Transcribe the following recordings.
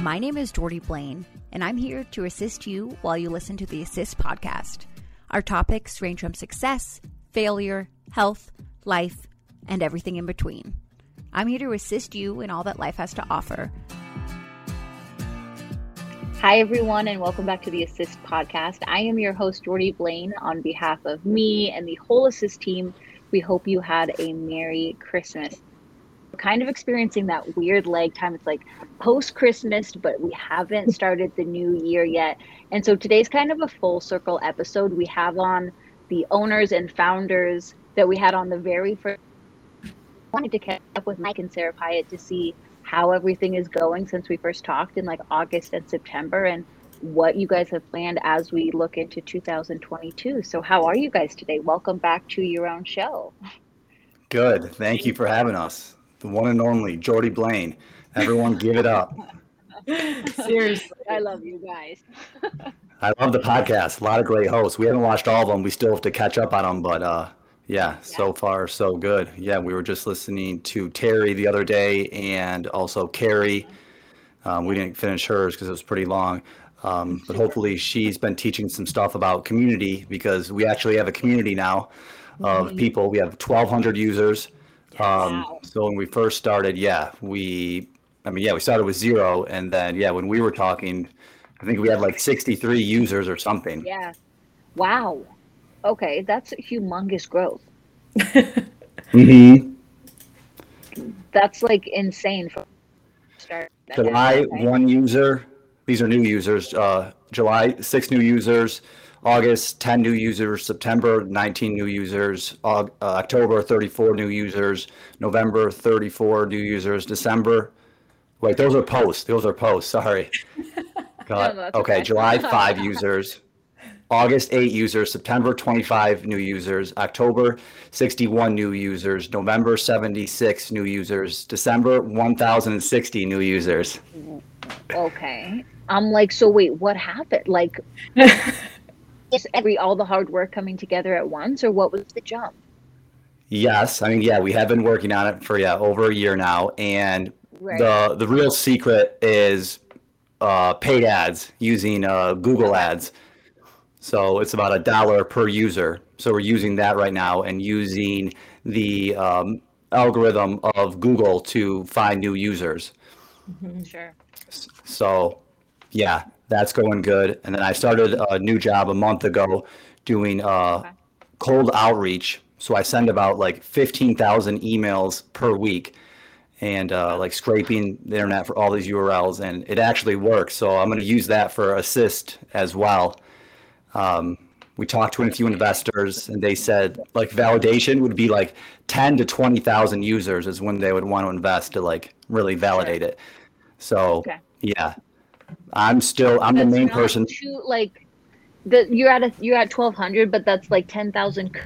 My name is Jordy Blaine, and I'm here to assist you while you listen to the Assist podcast. Our topics range from success, failure, health, life, and everything in between. I'm here to assist you in all that life has to offer. Hi, everyone, and welcome back to the Assist podcast. I am your host, Jordy Blaine. On behalf of me and the whole Assist team, we hope you had a Merry Christmas. We're kind of experiencing that weird lag time. It's like post-Christmas, but we haven't started the new year yet. And so today's kind of a full circle episode. We have on the owners and founders that we had on the very first. I wanted to catch up with Mike and Sarah Pyatt to see how everything is going since we first talked in like August and September, and what you guys have planned as we look into 2022. So how are you guys today? Welcome back to your own show. Good. Thank you for having us. The one and only Jordy Blaine. Everyone give it up. Seriously. I love you guys. I love the podcast. A lot of great hosts. We haven't watched all of them. We still have to catch up on them, but yeah, so far so good. Yeah, we were just listening to Terry the other day and also Carrie. We didn't finish hers because it was pretty long. But hopefully she's been teaching some stuff about community, because we actually have a community now of people. We have 1,200 users. Wow. So when we first started, we started with 0. And then, when we were talking, I think we had like 63 users or something. Yeah. Wow. Okay, that's humongous growth. Mm-hmm. That's like insane for start. July, 1 user. These are new users. July, 6 new users. August, 10 new users. September, 19 new users. October, 34 new users. November, 34 new users. December, wait, those are posts. Sorry. No, okay, July, 5 users. August, 8 users. September, 25 new users. October, 61 new users. November, 76 new users. December, 1,060 new users. Okay. I'm like, so wait, what happened? Like, is all the hard work coming together at once, or what was the jump? Yes. We have been working on it for over a year now. And the real secret is paid ads using Google Ads. So it's about $1 per user. So we're using that right now and using the algorithm of Google to find new users. Mm-hmm. Sure. So, that's going good. And then I started a new job a month ago doing cold outreach. So I send about like 15,000 emails per week and like scraping the internet for all these URLs. And it actually works. So I'm going to use that for Assist as well. We talked to a few investors, and they said like validation would be like 10 to 20,000 users is when they would want to invest to like really validate it. So I'm the main person. You're at 1,200, but that's like 10,000.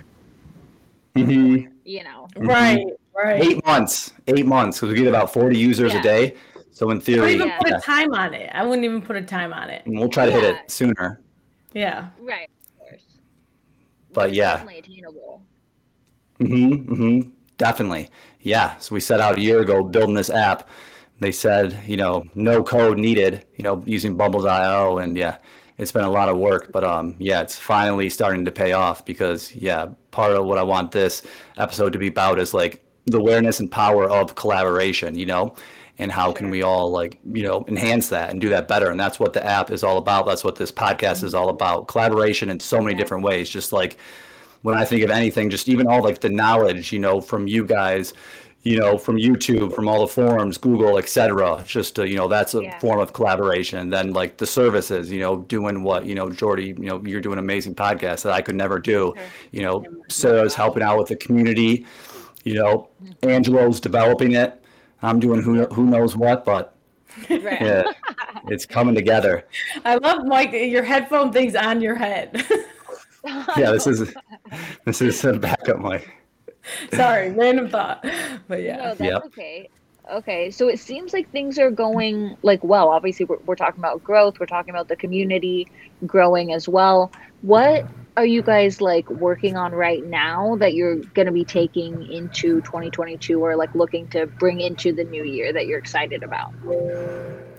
Mm-hmm. Right. 8 months, because we get about 40 users a day. So in theory, I wouldn't even put a time on it. I wouldn't even put a time on it. And we'll try to hit it sooner. Yeah. Right. Of course. But definitely attainable. Definitely. Yeah. So we set out a year ago building this app. They said, no code needed, using Bumbles.io, and it's been a lot of work, but it's finally starting to pay off, because part of what I want this episode to be about is like the awareness and power of collaboration, and how can we all enhance that and do that better. And that's what the app is all about. That's what this podcast is all about. Collaboration in so many different ways. Just like when I think of anything, just even all like the knowledge, from you guys, from YouTube, from all the forums, Google, etc. Just that's a form of collaboration. And then like the services, doing what, Jordy, you're doing an amazing podcast that I could never do. Sarah's helping out with the community, Angelo's developing it. I'm doing who knows what, but it's coming together. I love, Mike, your headphone thing's on your head. This is a backup mic. Sorry, random thought, but No, that's okay. Okay, so it seems like things are going like well. Obviously, we're talking about growth. We're talking about the community growing as well. What are you guys like working on right now that you're going to be taking into 2022 or like looking to bring into the new year that you're excited about?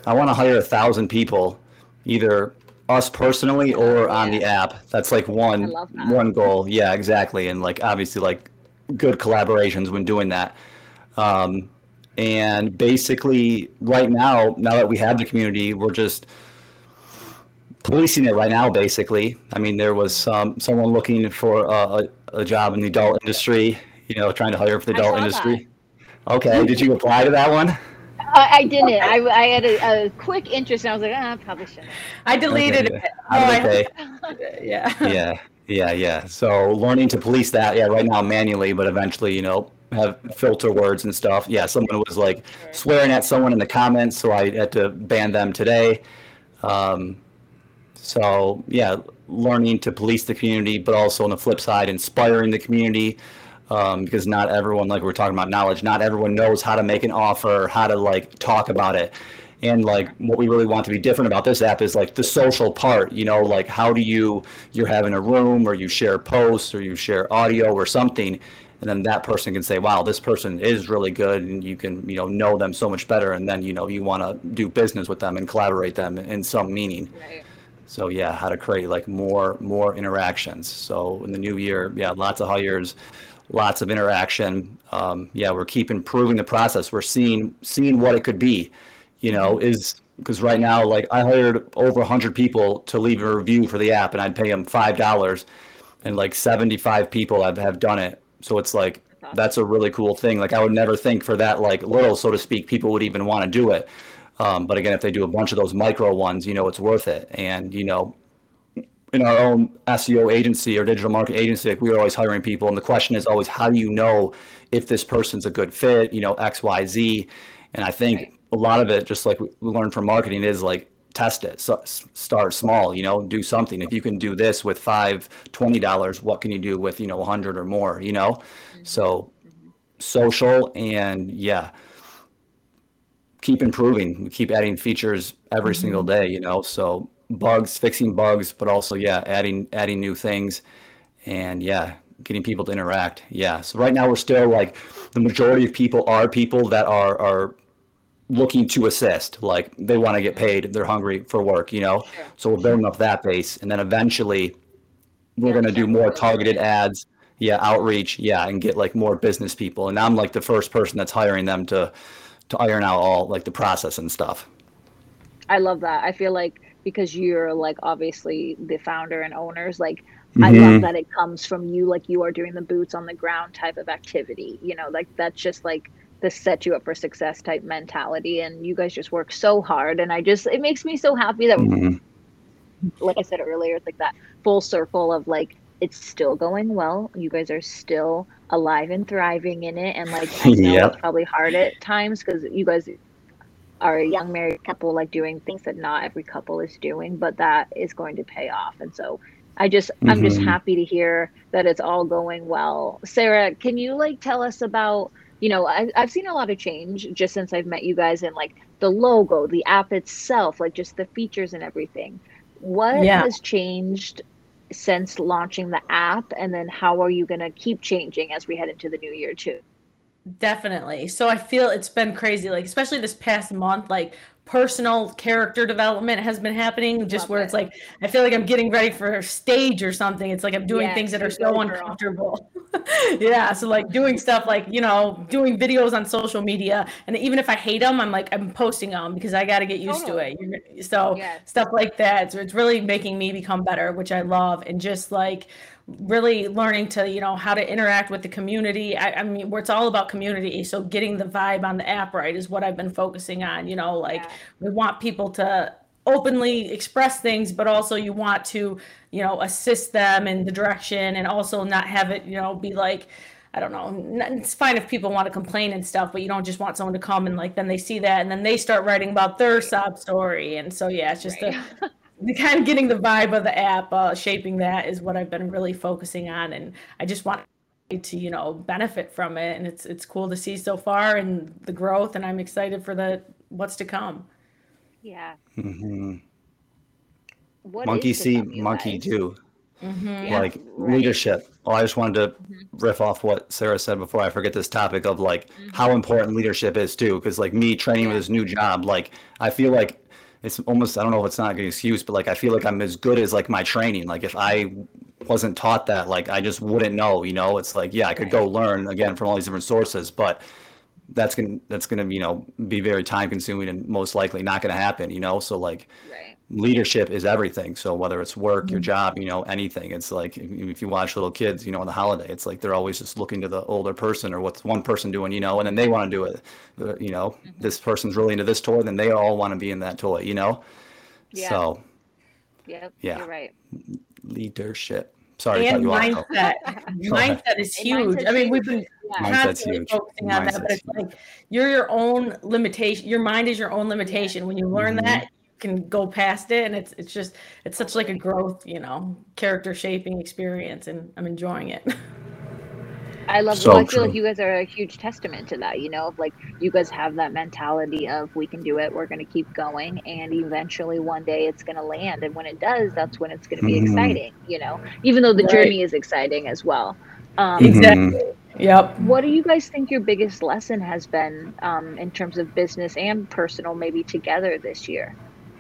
I want to hire 1,000 people, either us personally or on the app. That's like I one love that. one goal. Yeah, exactly. And like obviously like good collaborations when doing that. Um, and basically right now that we have the community, we're just policing it right now, basically. I mean, there was someone looking for a job in the adult industry, trying to hire for the I adult saw that. industry. Okay, did you apply to that one? I didn't. I had a quick interest, and I was like, I probably shouldn't. I deleted Okay, it. how did it I pay? yeah. Yeah. So learning to police that, yeah, right now manually, but eventually, have filter words and stuff. Yeah, someone was like Sure. swearing at someone in the comments, so I had to ban them today. So yeah, learning to police the community, but also on the flip side, inspiring the community, because not everyone, like we're talking about knowledge, not everyone knows how to make an offer, how to like talk about it. And like what we really want to be different about this app is like the social part, like how do you're having a room or you share posts or you share audio or something. And then that person can say, wow, this person is really good. And you can, know them so much better. And then, you want to do business with them and collaborate them in some meaning. Right. So yeah, how to create like more interactions. So in the new year, yeah, lots of hires, lots of interaction. We're keep improving the process. We're seeing what it could be, is because right now, like I hired over 100 people to leave a review for the app, and I'd pay them $5, and like 75 people have done it. So it's like that's a really cool thing. Like I would never think for that like little, so to speak, people would even want to do it. But again, if they do a bunch of those micro ones, it's worth it. And, in our own SEO agency or digital marketing agency, like we're always hiring people. And the question is always, how do you know if this person's a good fit, X, Y, Z. And I think a lot of it, just like we learned from marketing, is like test it. So start small, do something. If you can do this with $20, what can you do with, 100 or more, So social and keep improving. We keep adding features every single day, so fixing bugs, but also, adding new things and getting people to interact. So right now we're still like the majority of people are people that are looking to assist, like they want to get paid. They're hungry for work, so we're building up that base. And then eventually we're going to do more targeted ads, outreach, and get like more business people. And I'm like the first person that's hiring them to iron out all like the process and stuff. I love that. I feel like because you're like obviously the founder and owners, like I love that it comes from you, like you are doing the boots on the ground type of activity, like that's just like the set you up for success type mentality. And you guys just work so hard. And it makes me so happy that, like I said earlier, it's like that full circle of like, it's still going well. You guys are still alive and thriving in it. And like, I know it's probably hard at times because you guys are a young married couple, like doing things that not every couple is doing, but that is going to pay off. And so I'm just happy to hear that it's all going well. Sarah, can you like tell us about, I've seen a lot of change just since I've met you guys, and like the logo, the app itself, like just the features and everything. What has changed since launching the app, and then how are you going to keep changing as we head into the new year too? Definitely. So I feel it's been crazy, like especially this past month, like personal character development has been happening, just where it's like I feel like I'm getting ready for a stage or something. It's like I'm doing things that are so uncomfortable. So like doing stuff like, doing videos on social media, and even if I hate them, I'm posting them because I got to get used to it. So stuff like that. So it's really making me become better, which I love. And just like really learning to, how to interact with the community. I mean, where it's all about community. So getting the vibe on the app right is what I've been focusing on, we want people to openly express things, but also you want to, assist them in the direction, and also not have it, be like, I don't know, it's fine if people want to complain and stuff, but you don't just want someone to come and like, then they see that and then they start writing about their sob story. And so, it's just the kind of getting the vibe of the app, shaping that is what I've been really focusing on. And I just want to, benefit from it. And it's cool to see so far and the growth, and I'm excited for what's to come. Yeah. Monkey see, monkey do. Like leadership. Oh, I just wanted to riff off what Sarah said before I forget this topic of like how important leadership is too. Because like me training with this new job, like I feel like it's almost, I don't know if it's not an excuse, but like I feel like I'm as good as like my training. Like if I wasn't taught that, like I just wouldn't know, you know. It's like, yeah, I could go learn again from all these different sources, but that's gonna you know, be very time consuming and most likely not gonna happen, you know. So like leadership is everything. So whether it's work, your job, you know, anything, it's like if you watch little kids, you know, on the holiday, it's like they're always just looking to the older person or what's one person doing, you know, and then they want to do it. You know, this person's really into this toy, then they all want to be in that toy, you know. So you're right. Leadership. Sorry, and to cut you mindset. Mindset is huge. I mean, we've been constantly focusing on that, but it's like you're your own limitation. Your mind is your own limitation. When you learn that, you can go past it, and it's such like a growth, you know, character shaping experience, and I'm enjoying it. I love. So well, I feel true. like you guys are a huge testament to that. You know, of like you guys have that mentality of we can do it. We're going to keep going, and eventually one day it's going to land. And when it does, that's when it's going to be exciting. You know, even though the journey is exciting as well. Exactly. Yep. What do you guys think your biggest lesson has been in terms of business and personal, maybe together this year?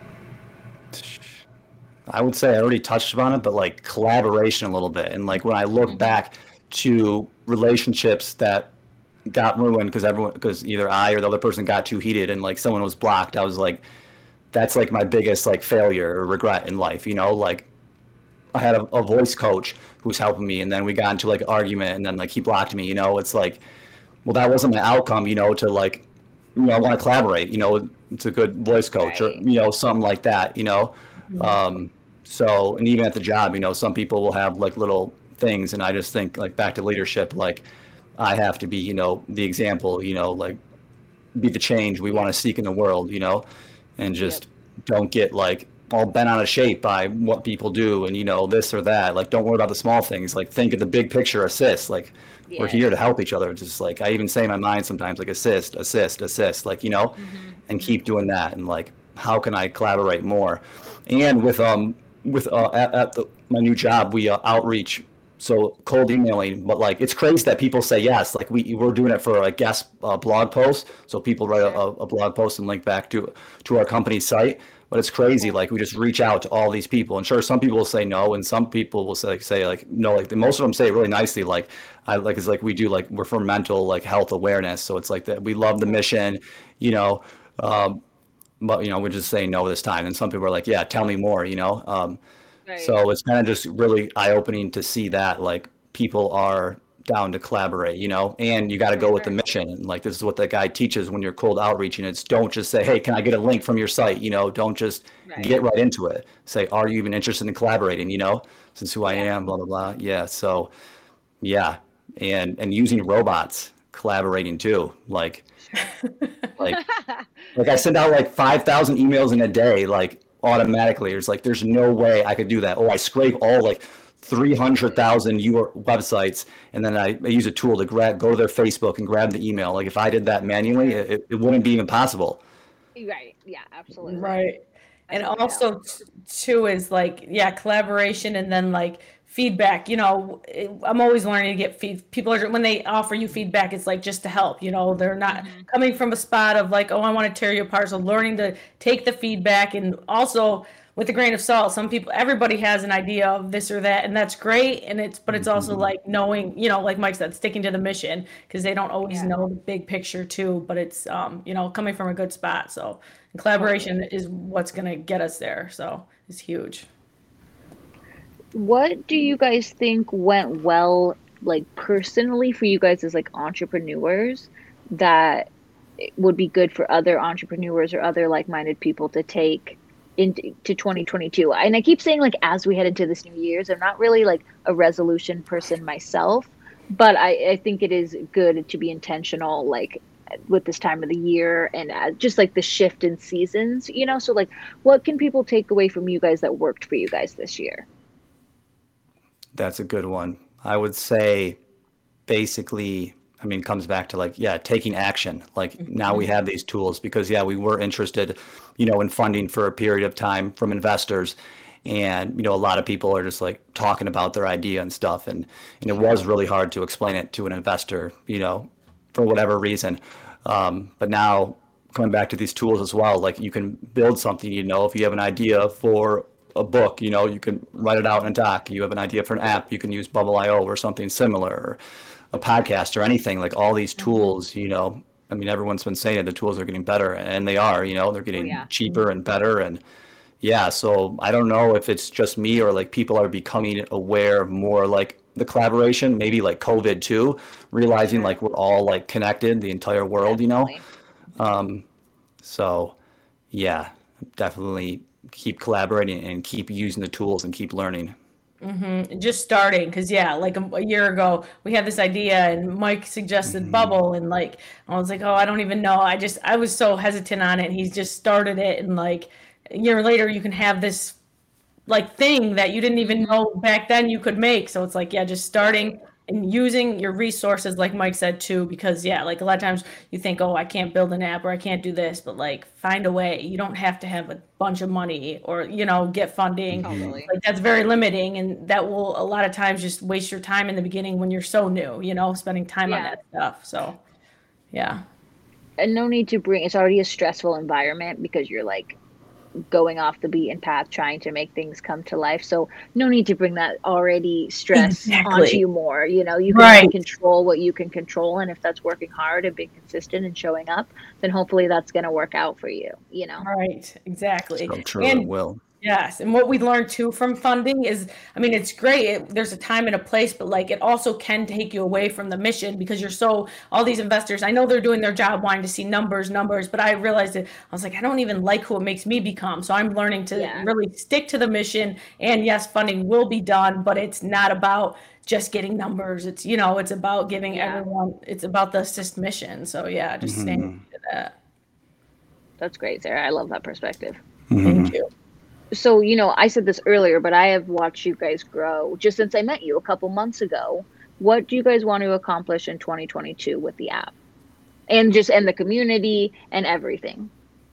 I would say I already touched upon it, but like collaboration a little bit. And like when I look back to relationships that got ruined because either I or the other person got too heated and like someone was blocked, I was like, that's like my biggest like failure or regret in life, you know. Like I had a voice coach who was helping me, and then we got into like an argument, and then like he blocked me, you know. It's like, well, that wasn't my outcome, you know, to like, you know, I want to collaborate, you know, it's a good voice coach or, you know, something like that, you know. So, and even at the job, you know, some people will have like little things, and I just think like back to leadership, like I have to be, you know, the example, you know, like be the change we want to seek in the world, you know, and just don't get like all bent out of shape by what people do and, you know, this or that. Like don't worry about the small things, like think of the big picture. Assist, like we're here to help each other. It's just like I even say in my mind sometimes like assist, like, you know, and keep doing that. And like how can I collaborate more? And with my new job, we outreach, so cold emailing, but like it's crazy that people say yes. Like we're doing it for a guest blog post, so people write a blog post and link back to our company's site. But it's crazy, like we just reach out to all these people, and sure, some people will say no, and some people will say like no. Like most of them say it really nicely. Like it's like we do, like we're for mental like health awareness, so it's like that we love the mission, you know. But you know, we're just saying no this time, and some people are like, yeah, tell me more, you know. So it's kind of just really eye-opening to see that like people are down to collaborate, you know, and you got to go with the mission. And like this is what that guy teaches when you're cold outreaching. It's don't just say, hey, can I get a link from your site? You know, don't just get right into it. Say, are you even interested in collaborating? You know, since who I am, blah blah blah. Yeah. So yeah, and using robots collaborating too, like I send out like 5,000 emails in a day, like automatically. It's like there's no way I could do that. I scrape all like 300,000 websites, and then I use a tool to go to their Facebook and grab the email. Like if I did that manually, it wouldn't be even possible. Right. Yeah, absolutely. Right. And also too is like, collaboration, and then like feedback. You know, I'm always learning to get people are, when they offer you feedback, it's like just to help, you know, they're not coming from a spot of like, oh, I want to tear you apart. So learning to take the feedback, and also with a grain of salt. Everybody has an idea of this or that, and that's great. And it's also like knowing, you know, like Mike said, sticking to the mission, because they don't always know the big picture too, but it's, you know, coming from a good spot. So collaboration is what's going to get us there. So it's huge. What do you guys think went well, like personally for you guys as like entrepreneurs, that would be good for other entrepreneurs or other like-minded people to take into 2022? And I keep saying like as we head into this new year's, I'm not really like a resolution person myself, but I think it is good to be intentional like with this time of the year and just like the shift in seasons, you know. So like what can people take away from you guys that worked for you guys this year? That's a good one. I would say basically, I mean, it comes back to like, taking action. Like now we have these tools because we were interested, you know, in funding for a period of time from investors. And, a lot of people are just like talking about their idea and stuff. And it was really hard to explain it to an investor, for whatever reason. But now coming back to these tools as well, like you can build something, if you have an idea for a book, you can write it out in a doc. You have an idea for an app, you can use Bubble.io or something similar, or a podcast or anything. Like all these tools, everyone's been saying it, the tools are getting better, and they are, they're getting cheaper and better. And so I don't know if it's just me or like people are becoming aware more, like the collaboration, maybe like COVID too, realizing like we're all like connected, the entire world, So yeah, definitely keep collaborating and keep using the tools and keep learning. Just starting, because like a year ago we had this idea and Mike suggested Bubble, and like I was like, oh, I don't even know. I was so hesitant on it. And he's just started it, and like a year later you can have this like thing that you didn't even know back then you could make. So it's like, just starting and using your resources, like Mike said too, because like a lot of times you think, oh, I can't build an app or I can't do this, but like find a way. You don't have to have a bunch of money or, get funding. Totally. Like that's very limiting, and that will a lot of times just waste your time in the beginning when you're so new, spending time on that stuff. So yeah. And no need to it's already a stressful environment because you're like going off the beaten path trying to make things come to life, so no need to bring that already stress onto you more. You can control what you can control, and if that's working hard and being consistent and showing up, then hopefully that's going to work out for you. Right, exactly. So true. It will. Yes. And what we learned too from funding is, it's great. There's a time and a place, but like it also can take you away from the mission because all these investors, I know they're doing their job wanting to see numbers, but I realized that I was like, I don't even like who it makes me become. So I'm learning to really stick to the mission, and yes, funding will be done, but it's not about just getting numbers. It's, it's about giving everyone, it's about the assist mission. So just staying to that. That's great, Sarah. I love that perspective. Thank you. So, I said this earlier, but I have watched you guys grow just since I met you a couple months ago. What do you guys want to accomplish in 2022 with the app and the community and everything?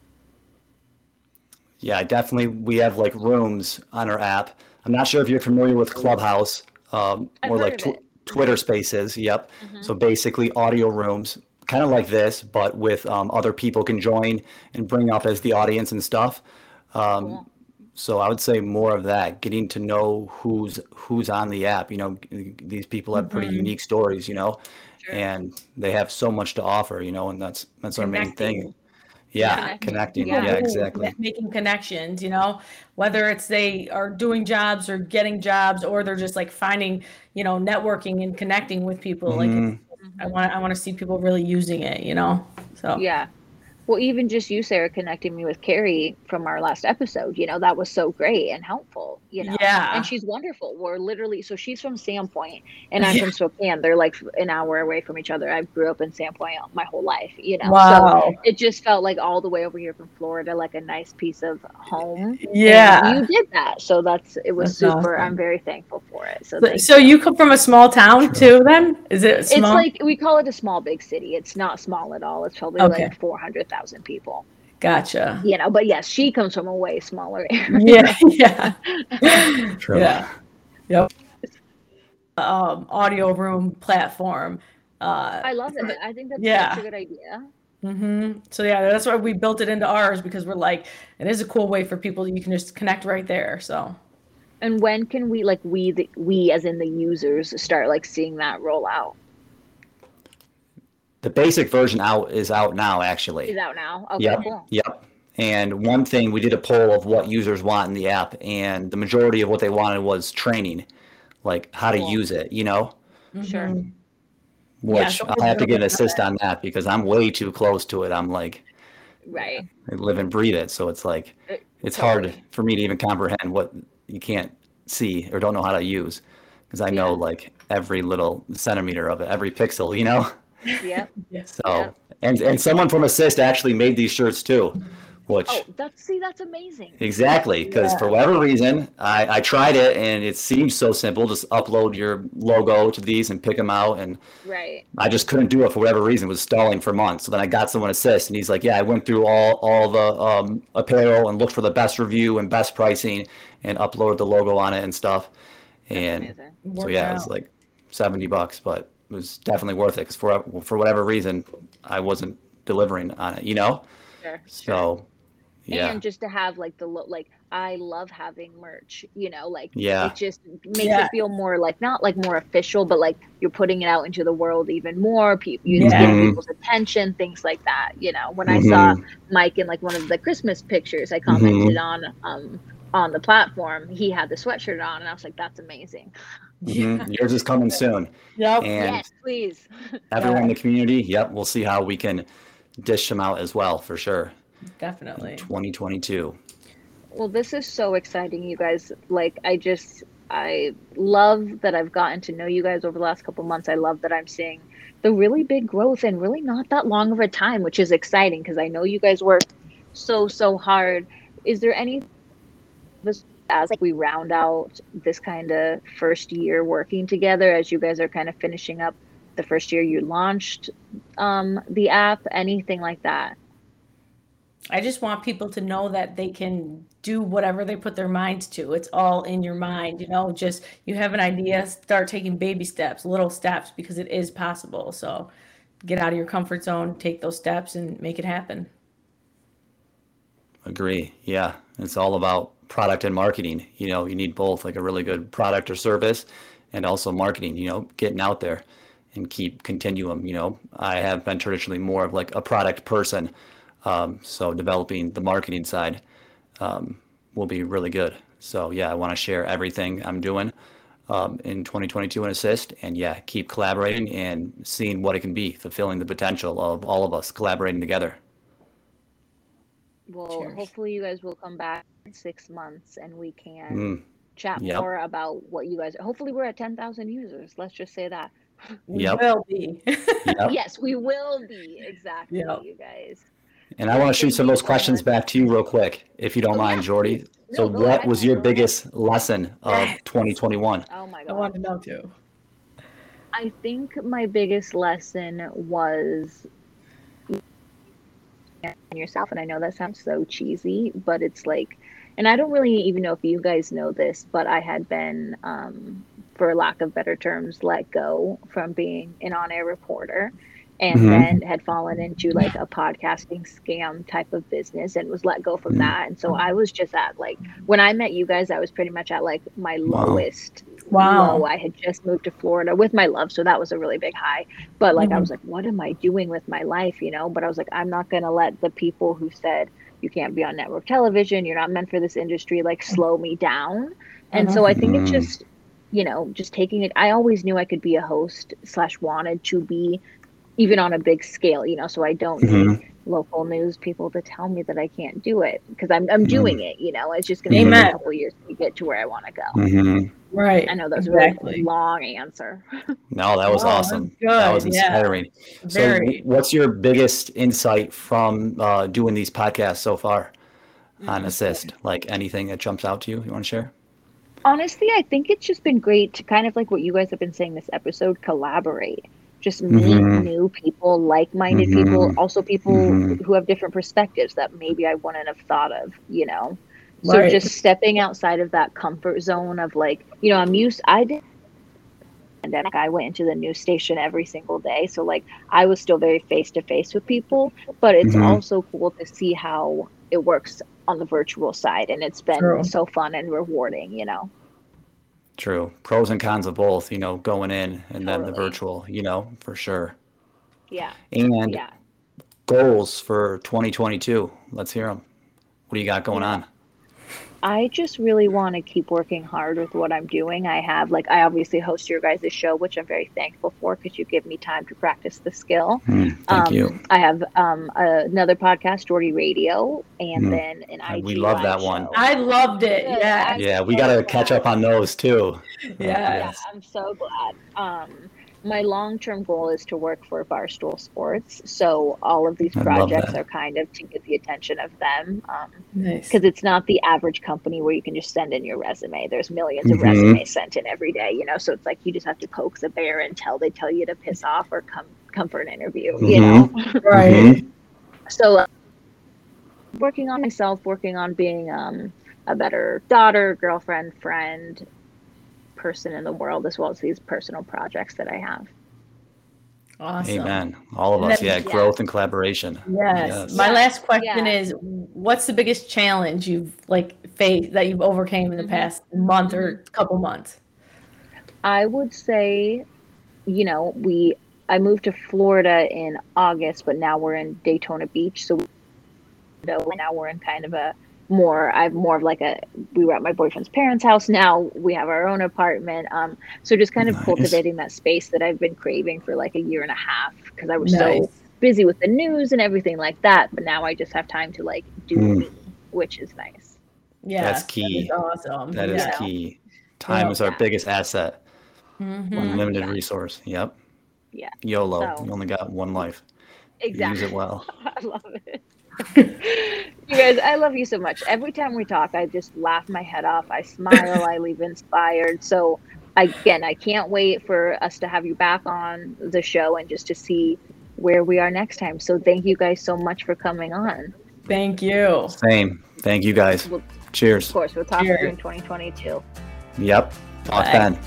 Yeah, definitely. We have like rooms on our app. I'm not sure if you're familiar with Clubhouse, or like Twitter Spaces. Yep. So basically audio rooms, kind of like this, but with other people can join and bring up as the audience and stuff. Cool. So I would say more of that, getting to know who's on the app. These people have pretty unique stories, Sure. and they have so much to offer, and that's our main thing. Yeah, connecting. Yeah, exactly. Making connections, whether it's they are doing jobs or getting jobs, or they're just like finding, networking and connecting with people. Like I want to see people really using it, So yeah. Well, even just you, Sarah, connecting me with Carrie from our last episode, that was so great and helpful, Yeah. And she's wonderful. We're literally, so she's from Sandpoint and I'm from Spokane. They're like an hour away from each other. I grew up in Sandpoint my whole life, Wow. So it just felt like all the way over here from Florida, like a nice piece of home. Yeah. And you did that. So it was That's super. awesome. I'm very thankful for it. So you come from a small town too, then? Is it small? It's like, we call it a small, big city. It's not small at all. It's probably like 400,000 people. Gotcha. But yes, she comes from a way smaller area. Yeah. True. Yeah. Yep. Audio room platform. I love it. I think that's such a good idea. So that's why we built it into ours, because we're like, it is a cool way for people that you can just connect right there. So. And when can we, like, we as in the users, start like seeing that roll out? The basic version is out now, actually. Is out now? Okay, cool. Yep. And one thing, we did a poll of what users want in the app, and the majority of what they wanted was training, like how to use it, Sure. Which I'll have to get an assist on that because I'm way too close to it. I'm like, right. I live and breathe it. So it's like, it's hard for me to even comprehend what you can't see or don't know how to use, because I know like every little centimeter of it, every pixel, Yeah. So, and someone from Assist actually made these shirts too, which that's amazing. Exactly, because for whatever reason, I tried it and it seems so simple. Just upload your logo to these and pick them out, and right. I just couldn't do it for whatever reason. It was stalling for months. So then I got someone assist, and he's like, "Yeah, I went through all the apparel and looked for the best review and best pricing, and uploaded the logo on it and stuff." And so yeah, it was like $70, but it was definitely worth it because for whatever reason, I wasn't delivering on it, you know. Sure. So. Yeah. And just to have like I love having merch, you know, like it just makes it feel more like, not like more official, but like you're putting it out into the world even more. You get people's attention, things like that. You know, when I saw Mike in like one of the Christmas pictures I commented on the platform, he had the sweatshirt on, and I was like, that's amazing. Yours is coming soon. Yep. And yes, please. Everyone in the community, we'll see how we can dish them out as well, for sure. Definitely. 2022. Well, this is so exciting, you guys. Like, I love that I've gotten to know you guys over the last couple months. I love that I'm seeing the really big growth in really not that long of a time, which is exciting because I know you guys work so hard. Is there any, as like we round out this kind of first year working together, as you guys are kind of finishing up the first year you launched the app, anything like that? I just want people to know that they can do whatever they put their minds to. It's all in your mind, you know, just you have an idea, start taking baby steps, little steps, because it is possible. So get out of your comfort zone, take those steps and make it happen. Agree. Yeah. It's all about product and marketing. You know, you need both, like a really good product or service and also marketing, you know, getting out there and keep continuum. You know, I have been traditionally more of like a product person. So developing the marketing side will be really good. So yeah, I want to share everything I'm doing in 2022 in Assist, and keep collaborating and seeing what it can be, fulfilling the potential of all of us collaborating together. Well, cheers. Hopefully you guys will come back in 6 months and we can chat more about what you guys, hopefully we're at 10,000 users. Let's just say that. We will be. Yes, we will be. Exactly, you guys. And I want to shoot some of those questions back to you real quick, if you don't mind, Jordy. So what was your biggest lesson of 2021? Oh my God. I want to know too. I think my biggest lesson was yourself. And I know that sounds so cheesy, but it's like, and I don't really even know if you guys know this, but I had been, for lack of better terms, let go from being an on-air reporter. And then had fallen into like a podcasting scam type of business and was let go from that. And so I was just at like, when I met you guys, I was pretty much at like my lowest low. I had just moved to Florida with my love. So that was a really big high. But like, I was like, what am I doing with my life? You know, but I was like, I'm not going to let the people who said you can't be on network television, you're not meant for this industry, like slow me down. And so I think it's just, you know, just taking it. I always knew I could be a host / wanted to be, even on a big scale, you know, so I don't need local news people to tell me that I can't do it because I'm doing it, you know. It's just going to take a couple years to get to where I want to go. Right. I know that was a really long answer. No, that was awesome. That was inspiring. So what's your biggest insight from doing these podcasts so far on Assist? Like anything that jumps out to you want to share? Honestly, I think it's just been great to kind of like what you guys have been saying this episode, collaborate. Just meet new people, like-minded people, also people who have different perspectives that maybe I wouldn't have thought of, you know? So just stepping outside of that comfort zone of like, you know, I did pandemic, I went into the news station every single day. So like I was still very face-to-face with people, but it's also cool to see how it works on the virtual side. And it's been so fun and rewarding, you know? True. Pros and cons of both, you know, going in and then the virtual, you know, for sure. Yeah. And goals for 2022. Let's hear them. What do you got going on? I just really want to keep working hard with what I'm doing. I obviously host your guys' show, which I'm very thankful for because you give me time to practice the skill. Thank you. I have another podcast, Jordy Radio, and then an IG we love that one. I loved it. Yeah. Yeah, we got to catch up on those too. Yeah, I'm so glad. My long-term goal is to work for Barstool Sports. So all of these I love projects that. are kind of to get the attention of them. Nice. Because it's not the average company where you can just send in your resume. There's millions of Mhm. resumes sent in every day, you know. So it's like you just have to poke the bear until they tell you to piss off or come for an interview, you know. Right. Mhm. So working on myself, working on being a better daughter, girlfriend, friend, person in the world, as well as these personal projects that I have. Awesome. Amen. All of And us. then- Yeah. Yeah. Growth and collaboration. Yes. My Yeah. last question Yeah. is, what's the biggest challenge you've faced that you've overcame in the past month or couple months? I would say, you know, I moved to Florida in August, but now we're in Daytona Beach. So now we're in kind of we were at my boyfriend's parents' house. Now we have our own apartment. So just kind of Nice. cultivating that space that I've been craving for like a year and a half, because I was Nice. so busy with the news and everything like that. But now I just have time to like do me, which is nice. Yeah. That's key. That is awesome. That is Yeah. key. Time is our Yeah. biggest asset. Mhm. Unlimited Yeah. resource. Yep. Yeah. YOLO. So- You only got one life. Exactly. Use it well. I love it. You guys, I love you so much. Every time we talk, I just laugh my head off. I smile. I leave inspired. So I can't wait for us to have you back on the show and just to see where we are next time. So thank you guys so much for coming on. Thank you. Same. Thank you guys. Of Cheers. course, we'll talk to Cheers. you in 2022. Yep. Talk Bye. then.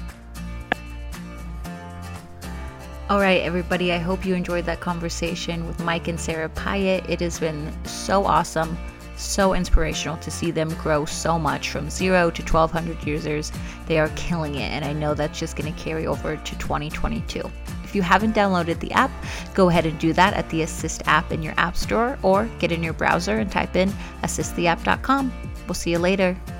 All right, everybody, I hope you enjoyed that conversation with Mike and Sarah Pyatt. It has been so awesome, so inspirational to see them grow so much from 0 to 1,200 users. They are killing it, and I know that's just going to carry over to 2022. If you haven't downloaded the app, go ahead and do that at the Assist app in your app store, or get in your browser and type in assisttheapp.com. We'll see you later.